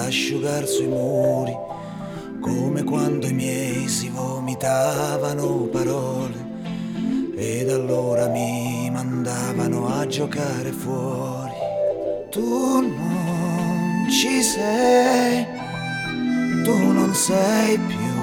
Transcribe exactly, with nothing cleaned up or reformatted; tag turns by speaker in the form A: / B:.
A: asciugar sui muri, come quando i miei si vomitavano parole ed allora mi mandavano a giocare fuori. Tu non ci sei, tu non sei più